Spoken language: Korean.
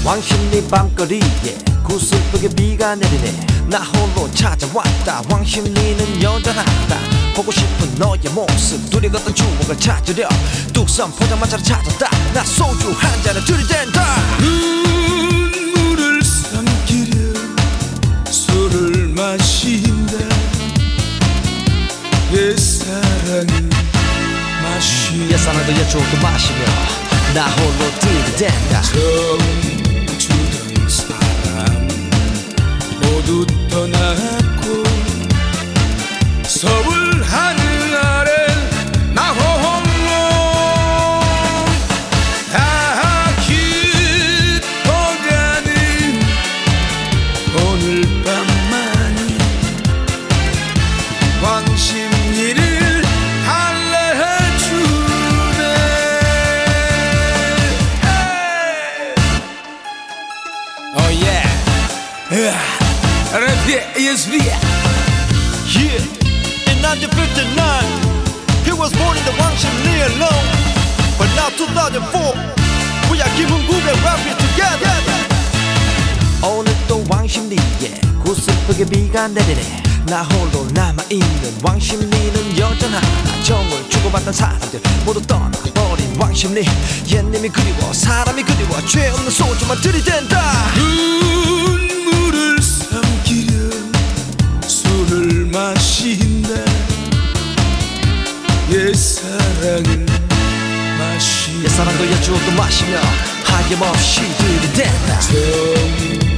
왕십리 밤거리에 구슬프게 비가 내리네. 나 홀로 찾아왔다. 왕십리는 여전하다. 보고 싶은 너의 모습, 둘이 걷던 추억을 찾으려 뚝섬 포장마차를 찾았다. 나 소주 한 잔을 들이댄다. 눈물을 삼키려 술을 마신다. 옛사랑을 마시며 옛사랑도 옛추억도 마시며 나 홀로 들이댄다. 처음 주던 사람 모두 떠났고 서울 하늘 아래 나 홀로 다 기뻐가는 오늘 밤만이 왕십리를 달래주네. Oh yeah, 랩이야 예술이야. Yeah, in 1959 he was born in the 왕십리 alone. But now 2004 we are 김흥국의 rapping together. 오늘 또 왕십리에 구슬프게 비가 내리네. 나 홀로 남아있는 왕십리는 여전하다. 정을 주고받던 사람들 모두 떠나버린 왕십리. 옛님이 그리워 사람이 그리워 죄 없는 소주만 들이댄다. 눈물을 삼키려 술을 마신다. 옛사랑을 마시며 옛사랑도 옛추억도 마시며 하염없이 들이댄다. 처음